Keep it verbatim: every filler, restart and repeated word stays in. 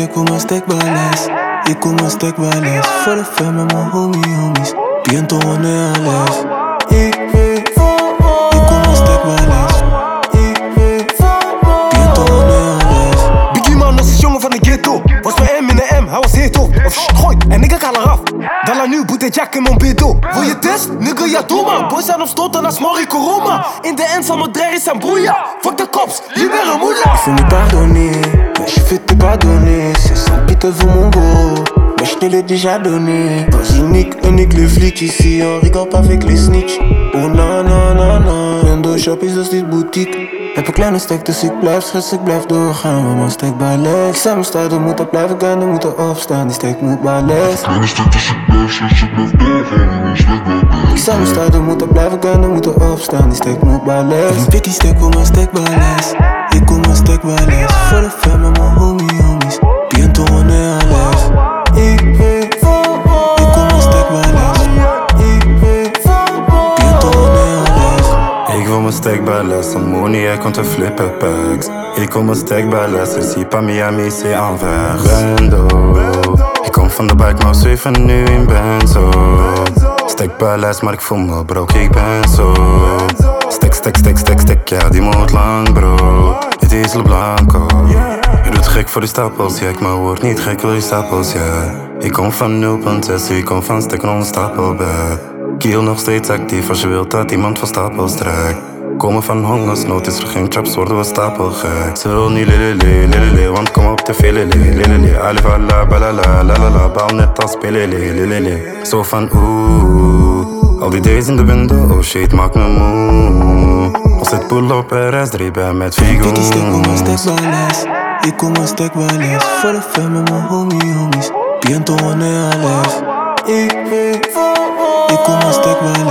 stek voor mijn stekbales. Ik kom mijn stekbales. Voor de fam met mijn homie homies. Piento one alles. Ik weet, ik kom mijn stekbales. Ik weet, piento one alles. Biggie man was jongen van de ghetto. Was bij M in de M, hij was heto. Of shh, gooi, en nigga kan eraf. Dan la nu, boete Jack in mijn bedo. Wil je test? Nigga, ja doe maar. Boys zijn op stoten als Mori Corona. In de end van mijn dreigen zijn broeia. Fuck de cops, libère moula. Il faut me pardonner, mais je fais te pardonner. C'est sans pite voor mon beau, mais je te l'ai déjà donné. Vas-y Nick, en ik le flic ici, on rigole pas avec les snitch. Oh na na na na, Rando shop is dus dit boutique. Heb een kleine stek, dus ik blijf stress, ik blijf doorgaan. We mijn stek bij les. Samen staan, we moeten blijven gaan, we moeten opstaan. Die stek moet bij les. Kleine stek, dus ik blijf stress, ik blijf doorgaan. We mijn stek bij les. Ik samen staan, we moeten blijven gaan, we moeten opstaan. Die stek moet bij les. Een pitty stek voor mijn stek bij les. Ik kom mijn stek bij les. Voor de fam met mijn homie homies. Piento one alles. Ik weet, ik kom mijn stek bij les. Ik weet, piento one alles. Ik wil mijn stek bij les, een money, hij komt te flippen packs. Ik kom mijn stek bij les, ici pas Miami, c'est Anvers. Bendo, ik kom van de bike, maar zweven nu in Benzo. Stek bij les, maar ik voel me broke, ik ben zo. Stek, stek, stek, stek, stek, ja die moet lang bro. Dit is Le Blanco. Je doet gek voor die stapels, ja ik maar word niet gek, wil je stapels, ja yeah. Ik kom van nul komma zes, ik kom van stekken onder stapelbed. Kiel nog steeds actief als je wilt dat iemand van stapels trekt. Komen van hongersnood, is er geen traps, worden we stapelgek. Ze wil niet lelele, lelele, want kom op te veel lelele, lelele. Alivala, balala, lalala, bal net als pelele, lelele. Zo van oeh, al die days in de window, oh shit, maak me moe. Als het pull op R S drie bij met Figo. Ik stek voor mijn stek bij les. Ik kom mijn stek bij les. Voor de fam met mijn homie homies. Piento one alles. Ik weet, ik kom mijn stek bij